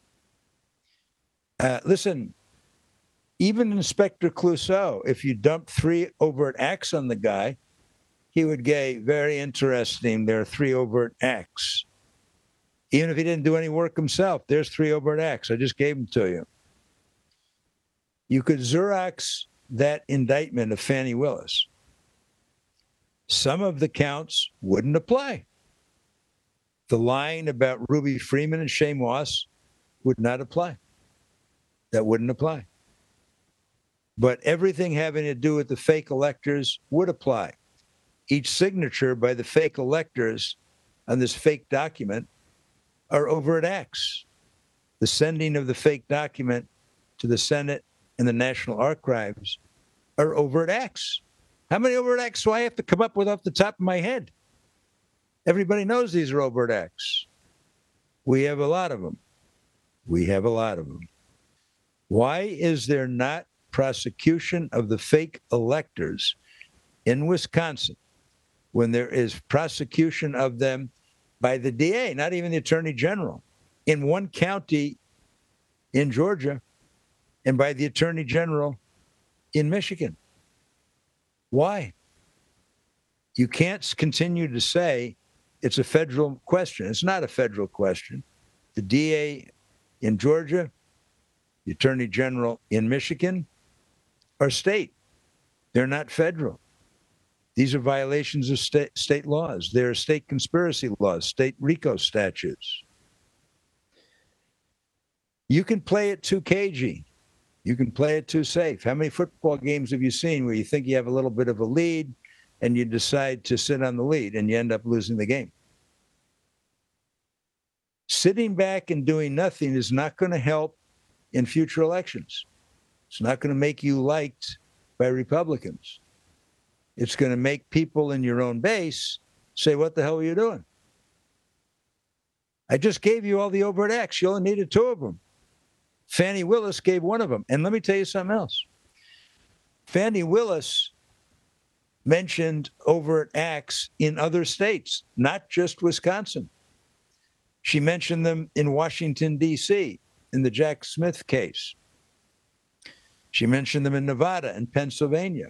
Uh, listen, even Inspector Clouseau, if you dump three overt acts on the guy, he would get very interesting. There are three overt acts. Even if he didn't do any work himself, there's three overt acts. I just gave them to you. You could Xerox that indictment of Fani Willis. Some of the counts wouldn't apply. The line about Ruby Freeman and Shay Moss would not apply. That wouldn't apply. But everything having to do with the fake electors would apply. Each signature by the fake electors on this fake document are overt acts. The sending of the fake document to the Senate and the National Archives are overt acts. How many overt acts do I have to come up with off the top of my head? Everybody knows these are overt acts. We have a lot of them. We have a lot of them. Why is there not prosecution of the fake electors in Wisconsin when there is prosecution of them by the D A, not even the Attorney General, in one county in Georgia, and by the Attorney General in Michigan? Why? You can't continue to say it's a federal question. It's not a federal question. The D A in Georgia, the Attorney General in Michigan are state. They're not federal. These are violations of state, state laws. They're state conspiracy laws, state RICO statutes. You can play it too cagey. You can play it too safe. How many football games have you seen where you think you have a little bit of a lead and you decide to sit on the lead and you end up losing the game? Sitting back and doing nothing is not going to help in future elections. It's not going to make you liked by Republicans. It's going to make people in your own base say, what the hell are you doing? I just gave you all the overt acts. You only needed two of them. Fani Willis gave one of them. And let me tell you something else. Fani Willis mentioned overt acts in other states, not just Wisconsin. She mentioned them in Washington, D C, in the Jack Smith case. She mentioned them in Nevada and Pennsylvania.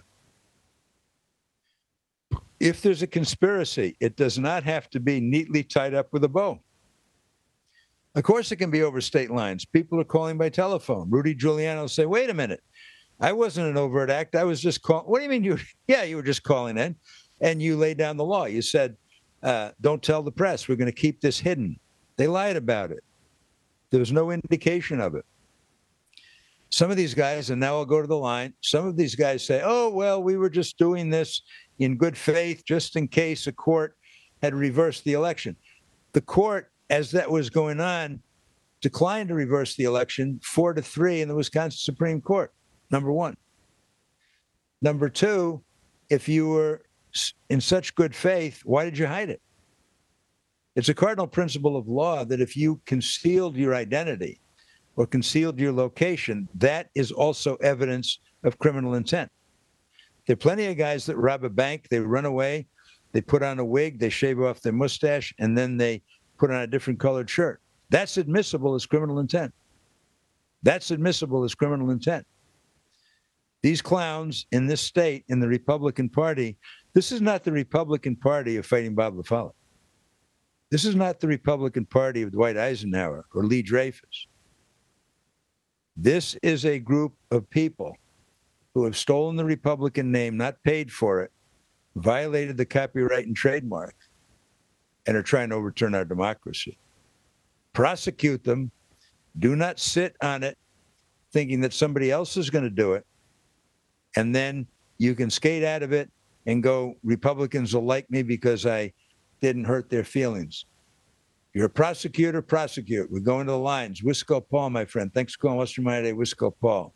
If there's a conspiracy, it does not have to be neatly tied up with a bow. Of course, it can be over state lines. People are calling by telephone. Rudy Giuliani will say, wait a minute. I wasn't an overt act. I was just calling. What do you mean you? Yeah, you were just calling in. And you laid down the law. You said, uh, don't tell the press. We're going to keep this hidden. They lied about it. There was no indication of it. Some of these guys, and now I'll go to the line, some of these guys say, oh, well, we were just doing this in good faith, just in case a court had reversed the election. The court, as that was going on, declined to reverse the election four to three in the Wisconsin Supreme Court, number one. Number two, if you were in such good faith, why did you hide it? It's a cardinal principle of law that if you concealed your identity or concealed your location, that is also evidence of criminal intent. There are plenty of guys that rob a bank, they run away, they put on a wig, they shave off their mustache, and then they put on a different colored shirt. That's admissible as criminal intent. That's admissible as criminal intent. These clowns in this state, in the Republican Party, this is not the Republican Party of Fighting Bob LaFollette. This is not the Republican Party of Dwight Eisenhower or Lee Dreyfus. This is a group of people who have stolen the Republican name, not paid for it, violated the copyright and trademark, and are trying to overturn our democracy. Prosecute them. Do not sit on it thinking that somebody else is going to do it, and then you can skate out of it and go, Republicans will like me because I didn't hurt their feelings. You're a prosecutor, prosecute. We're going to the lines. Wisco Paul, my friend. Thanks for calling Western Miami. Wisco Paul.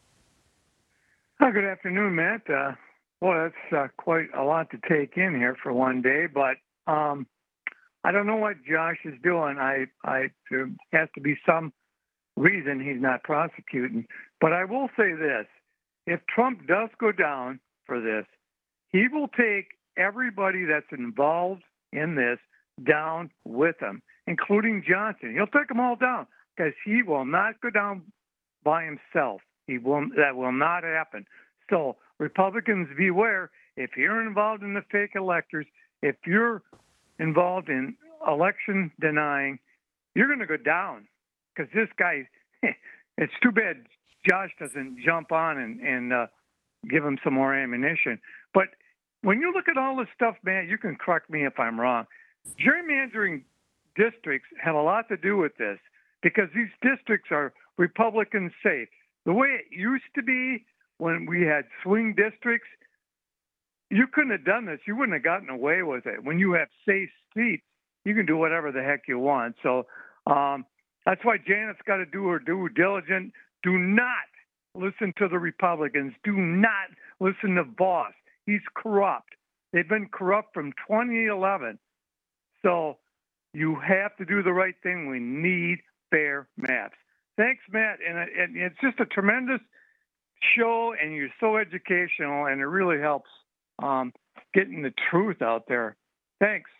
Oh, good afternoon, Matt. Uh, well, that's uh, quite a lot to take in here for one day, but um, I don't know what Josh is doing. I, I, there has to be some reason he's not prosecuting. But I will say this. If Trump does go down for this, he will take everybody that's involved in this down with him, including Johnson. He'll take them all down because he will not go down by himself. He will. That will not happen. So Republicans, beware. If you're involved in the fake electors, if you're involved in election denying, you're going to go down because this guy, it's too bad Josh doesn't jump on and, and uh, give him some more ammunition. But when you look at all this stuff, man, you can correct me if I'm wrong. Gerrymandering districts have a lot to do with this because these districts are Republican safe. The way it used to be when we had swing districts, you couldn't have done this. You wouldn't have gotten away with it. When you have safe seats, you can do whatever the heck you want. So um, that's why Janet's got to do her due diligence. Do not listen to the Republicans. Do not listen to Voss. He's corrupt. They've been corrupt from twenty eleven. So you have to do the right thing. We need fair maps. Thanks, Matt. And, and it's just a tremendous show, and you're so educational, and it really helps um, getting the truth out there. Thanks.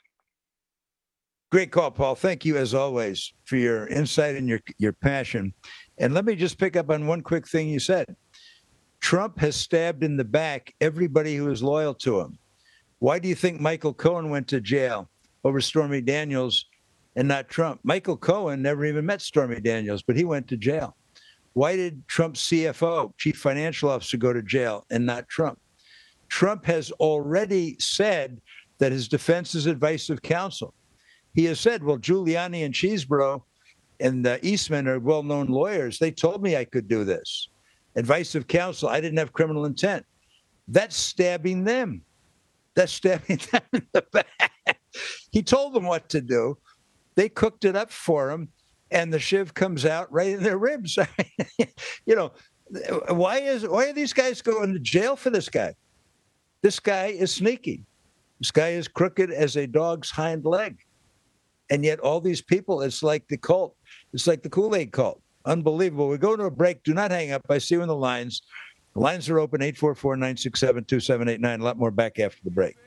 Great call, Paul. Thank you, as always, for your insight and your, your passion. And let me just pick up on one quick thing you said. Trump has stabbed in the back everybody who is loyal to him. Why do you think Michael Cohen went to jail over Stormy Daniels and not Trump? Michael Cohen never even met Stormy Daniels, but he went to jail. Why did Trump's C F O, chief financial officer, go to jail and not Trump? Trump has already said that his defense is advice of counsel. He has said, well, Giuliani and Cheesebro and uh, Eastman are well-known lawyers. They told me I could do this. Advice of counsel. I didn't have criminal intent. That's stabbing them. That's stabbing them in the back. He told them what to do. They cooked it up for him, and the shiv comes out right in their ribs. I mean, you know, why is why are these guys going to jail for this guy? This guy is sneaky. This guy is crooked as a dog's hind leg. And yet all these people, it's like the cult. It's like the Kool-Aid cult. Unbelievable. We go to a break. Do not hang up. I see you in the lines. The lines are open, eight four four, nine six seven, two seven eight nine. A lot more back after the break.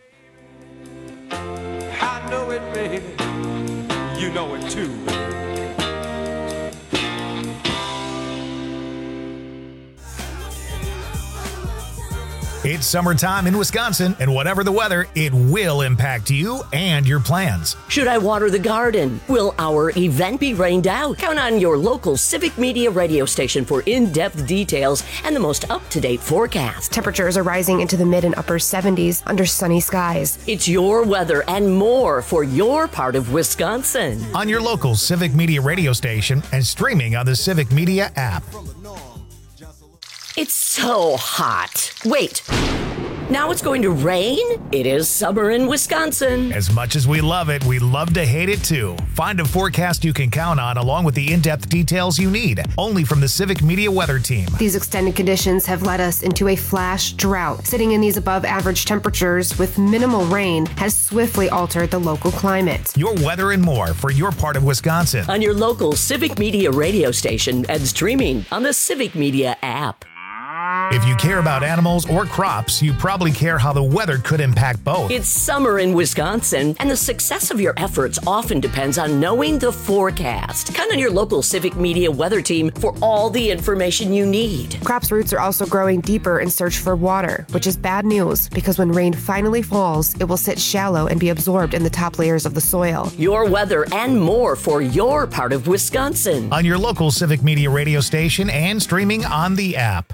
I know it, baby. You know it too. It's summertime in Wisconsin, and whatever the weather, it will impact you and your plans. Should I water the garden? Will our event be rained out? Count on your local Civic Media radio station for in-depth details and the most up-to-date forecast. Temperatures are rising into the mid and upper seventies under sunny skies. It's your weather and more for your part of Wisconsin. On your local Civic Media radio station and streaming on the Civic Media app. It's so hot. Wait, now it's going to rain? It is summer in Wisconsin. As much as we love it, we love to hate it too. Find a forecast you can count on along with the in-depth details you need, only from the Civic Media Weather Team. These extended conditions have led us into a flash drought. Sitting in these above average temperatures with minimal rain has swiftly altered the local climate. Your weather and more for your part of Wisconsin. On your local Civic Media radio station and streaming on the Civic Media app. If you care about animals or crops, you probably care how the weather could impact both. It's summer in Wisconsin, and the success of your efforts often depends on knowing the forecast. Count on your local Civic Media weather team for all the information you need. Crops' roots are also growing deeper in search for water, which is bad news because when rain finally falls, it will sit shallow and be absorbed in the top layers of the soil. Your weather and more for your part of Wisconsin. On your local Civic Media radio station and streaming on the app.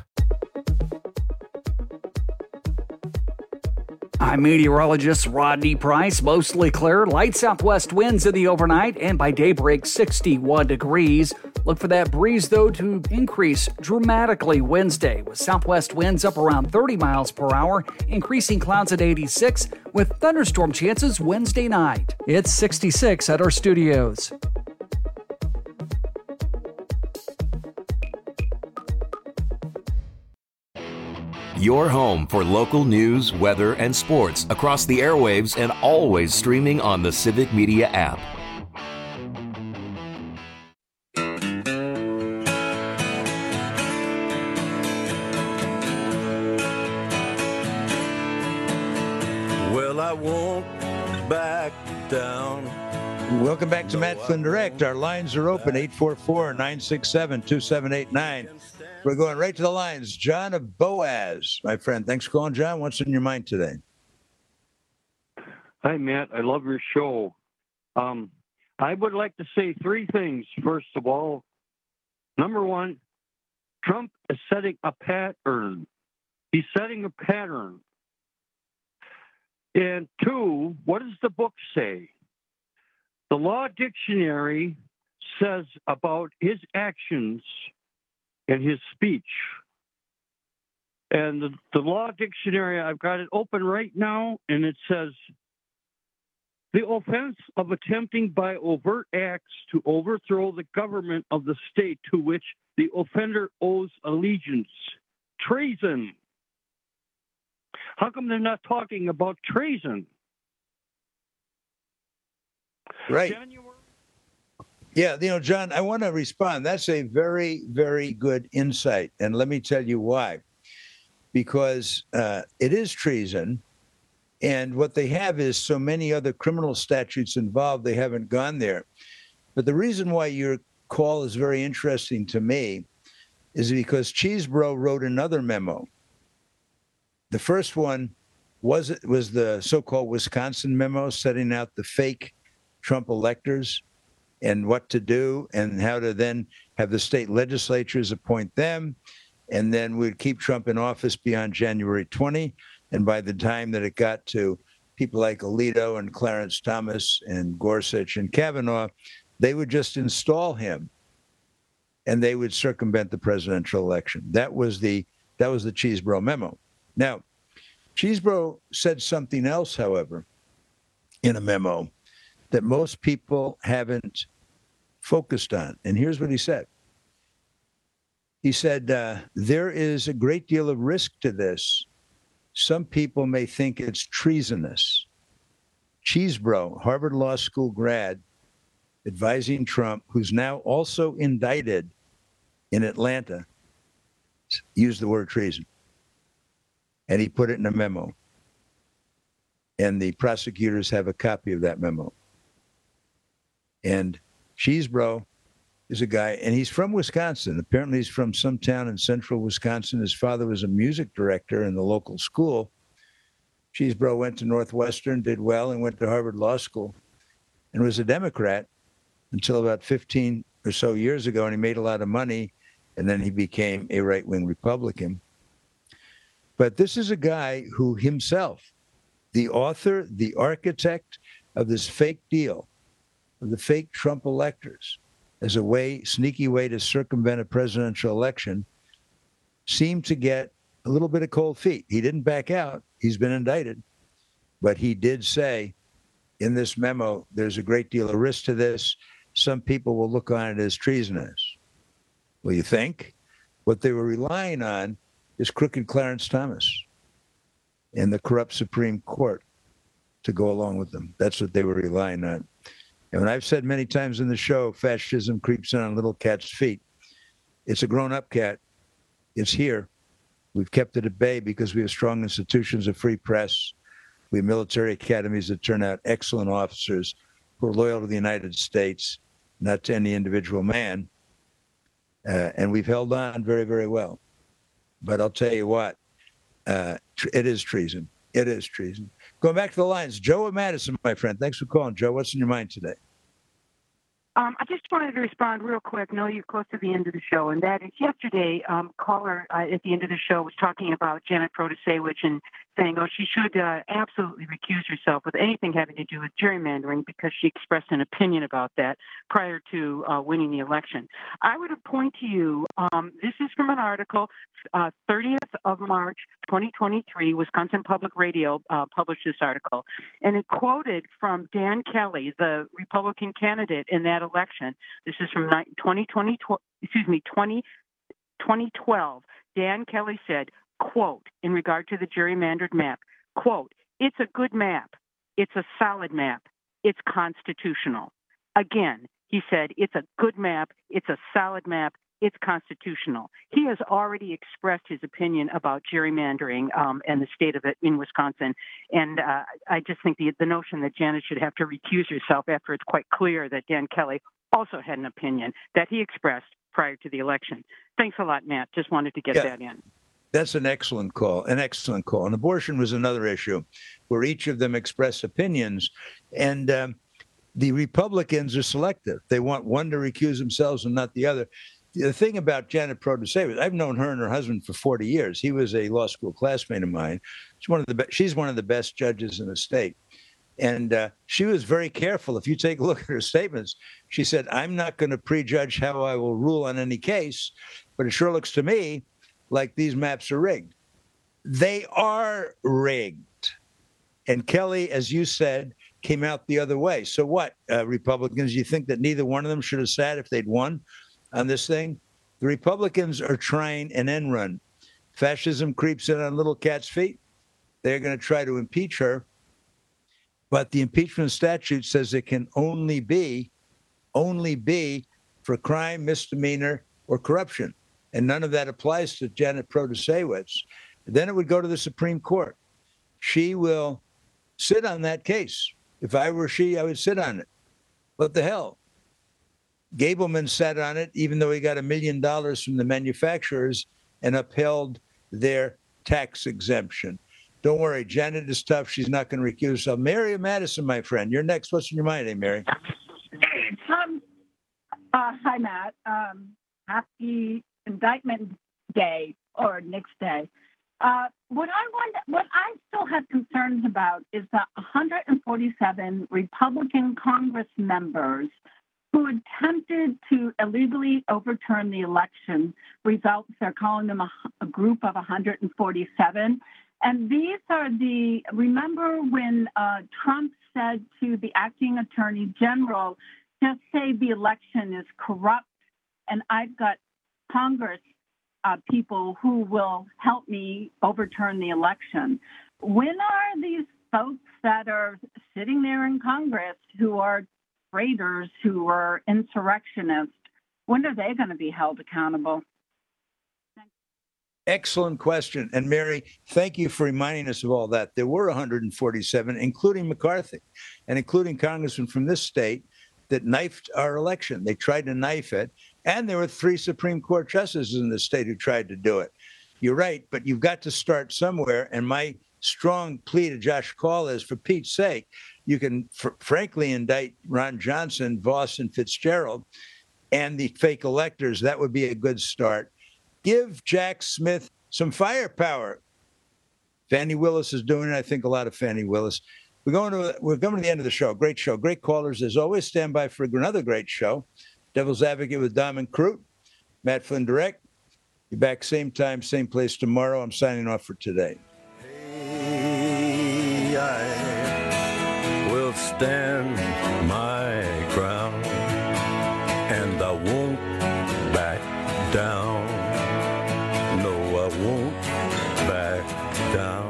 I'm meteorologist Rodney Price. Mostly clear, light southwest winds in the overnight, and by daybreak, sixty-one degrees. Look for that breeze, though, to increase dramatically Wednesday, with southwest winds up around thirty miles per hour, increasing clouds at eighty-six, with thunderstorm chances Wednesday night. It's sixty-six at our studios. Your home for local news, weather, and sports across the airwaves and always streaming on the Civic Media app. Well, I won't back down. Welcome back to Matt Flynn Direct. Our lines are open, eight four four, nine six seven, two seven eight nine. We're going right to the lines. John of Boaz, my friend. Thanks for calling, John. What's in your mind today? Hi, Matt. I love your show. Um, I would like to say three things. First of all, number one, Trump is setting a pattern. He's setting a pattern. And two, what does the book say? The Law Dictionary says about his actions and his speech. And the, the Law Dictionary, I've got it open right now, and it says, the offense of attempting by overt acts to overthrow the government of the state to which the offender owes allegiance. Treason. How come they're not talking about treason? Right. Yeah, you know, John, I want to respond. That's a very, very good insight. And let me tell you why. Because uh, it is treason. And what they have is so many other criminal statutes involved, they haven't gone there. But the reason why your call is very interesting to me is because Cheesebro wrote another memo. The first one was, was the so-called Wisconsin memo setting out the fake Trump electors and what to do and how to then have the state legislatures appoint them. And then we'd keep Trump in office beyond January twentieth. And by the time that it got to people like Alito and Clarence Thomas and Gorsuch and Kavanaugh, they would just install him and they would circumvent the presidential election. That was the that was the Cheesebro memo. Now, Cheesebro said something else, however, in a memo that most people haven't focused on. And here's what he said. He said, uh, there is a great deal of risk to this. Some people may think it's treasonous. Cheesebro, Harvard Law School grad, advising Trump, who's now also indicted in Atlanta, used the word treason. And he put it in a memo. And the prosecutors have a copy of that memo. And Cheesebro is a guy, and he's from Wisconsin. Apparently he's from some town in central Wisconsin. His father was a music director in the local school. Cheesebro went to Northwestern, did well, and went to Harvard Law School, and was a Democrat until about fifteen or so years ago, and he made a lot of money, and then he became a right-wing Republican. But this is a guy who himself, the author, the architect of this fake deal, of the fake Trump electors, as a way, sneaky way to circumvent a presidential election, seemed to get a little bit of cold feet. He didn't back out. He's been indicted. But he did say in this memo, there's a great deal of risk to this. Some people will look on it as treasonous. Well, you think? What they were relying on is crooked Clarence Thomas and the corrupt Supreme Court to go along with them. That's what they were relying on. And when I've said many times in the show, fascism creeps in on little cat's feet. It's a grown-up cat. It's here. We've kept it at bay because we have strong institutions of free press. We have military academies that turn out excellent officers who are loyal to the United States, not to any individual man. Uh, and we've held on very, very well. But I'll tell you what, uh, tr- it is treason. It is treason. Going back to the lines, Joe of Madison, my friend. Thanks for calling, Joe. What's in your mind today? Um, I just wanted to respond real quick. No, you're close to the end of the show, and that is yesterday, um, caller uh, at the end of the show was talking about Janet Protasewicz and saying, oh, she should uh, absolutely recuse herself with anything having to do with gerrymandering because she expressed an opinion about that prior to uh, winning the election. I would point to you, um, this is from an article, uh, thirtieth of March, twenty twenty-three, Wisconsin Public Radio uh, published this article, and it quoted from Dan Kelly, the Republican candidate in that election. This is from twenty twenty, excuse me, twenty, twenty twelve. Dan Kelly said, quote, in regard to the gerrymandered map, quote, it's a good map. It's a solid map. It's constitutional. Again, he said, it's a good map. It's a solid map. It's constitutional. He has already expressed his opinion about gerrymandering um, and the state of it in Wisconsin. And uh, I just think the, the notion that Janet should have to recuse herself after it's quite clear that Dan Kelly also had an opinion that he expressed prior to the election. Thanks a lot, Matt. Just wanted to get Yeah. that in. That's an excellent call, an excellent call. And abortion was another issue where each of them express opinions. And um, the Republicans are selective. They want one to recuse themselves and not the other. The thing about Janet Protasewicz, I've known her and her husband for forty years. He was a law school classmate of mine. She's one of the be- she's one of the best judges in the state. And uh, she was very careful. If you take a look at her statements, she said, I'm not going to prejudge how I will rule on any case, but it sure looks to me like these maps are rigged. They are rigged. And Kelly, as you said, came out the other way. So what, uh, Republicans, you think that neither one of them should have sat if they'd won on this thing? The Republicans are trying an end run. Fascism creeps in on little cat's feet. They're going to try to impeach her. But the impeachment statute says it can only be, only be for crime, misdemeanor, or corruption. And none of that applies to Janet Protasewicz. Then it would go to the Supreme Court. She will sit on that case. If I were she, I would sit on it. What the hell? Gableman sat on it, even though he got a million dollars from the manufacturers and upheld their tax exemption. Don't worry, Janet is tough. She's not going to recuse herself. Mary Madison, my friend, you're next. What's in your mind, eh, Mary? Um, uh, hi, Matt. Um, happy Indictment Day or Nick's Day. Uh, what I want, what I still have concerns about is the one hundred forty-seven Republican Congress members who attempted to illegally overturn the election results. They're calling them a, a group of one hundred forty-seven. And these are the, remember when uh, Trump said to the acting attorney general, just say the election is corrupt and I've got Congress uh, people who will help me overturn the election. When are these folks that are sitting there in Congress who are traitors, who are insurrectionists, when are they going to be held accountable? Excellent question. And Mary, thank you for reminding us of all that. There were one hundred forty-seven, including McCarthy, and including congressmen from this state that knifed our election. They tried to knife it. And there were three Supreme Court justices in the state who tried to do it. You're right, but you've got to start somewhere. And my strong plea to Josh Call is, for Pete's sake, you can fr- frankly indict Ron Johnson, Voss, and Fitzgerald, and the fake electors. That would be a good start. Give Jack Smith some firepower. Fannie Willis is doing it. I think a lot of Fannie Willis. We're going to we're coming to the end of the show. Great show. Great callers. As always, stand by for another great show. Devil's Advocate with Dom and Crute. Matt Flynn Direct. Be back same time, same place tomorrow. I'm signing off for today. Hey, I will stand my ground, and I won't back down. No, I won't back down.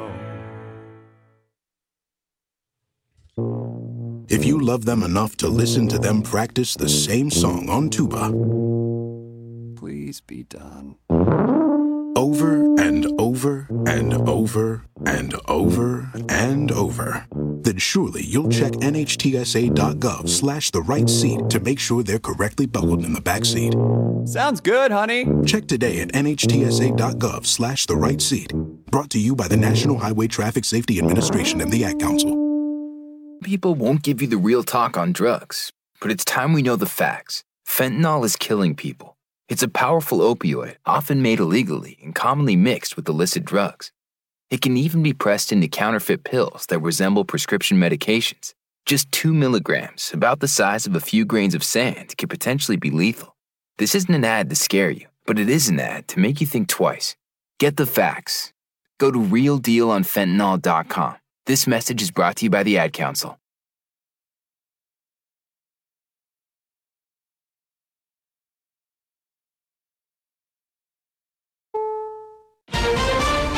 If you love them enough to listen to them practice the same song on tuba, Please be done. over and over and over and over and over, then surely you'll check nhtsa.gov slash the right seat to make sure they're correctly buckled in the back seat. Sounds good, honey. Check today at nhtsa.gov slash the right seat. Brought to you by the National Highway Traffic Safety Administration and the Ad Council. People won't give you the real talk on drugs, but it's time we know the facts. Fentanyl is killing people. It's a powerful opioid, often made illegally and commonly mixed with illicit drugs. It can even be pressed into counterfeit pills that resemble prescription medications. Just two milligrams, about the size of a few grains of sand, could potentially be lethal. This isn't an ad to scare you, but it is an ad to make you think twice. Get the facts. Go to real deal on fentanyl dot com. This message is brought to you by the Ad Council.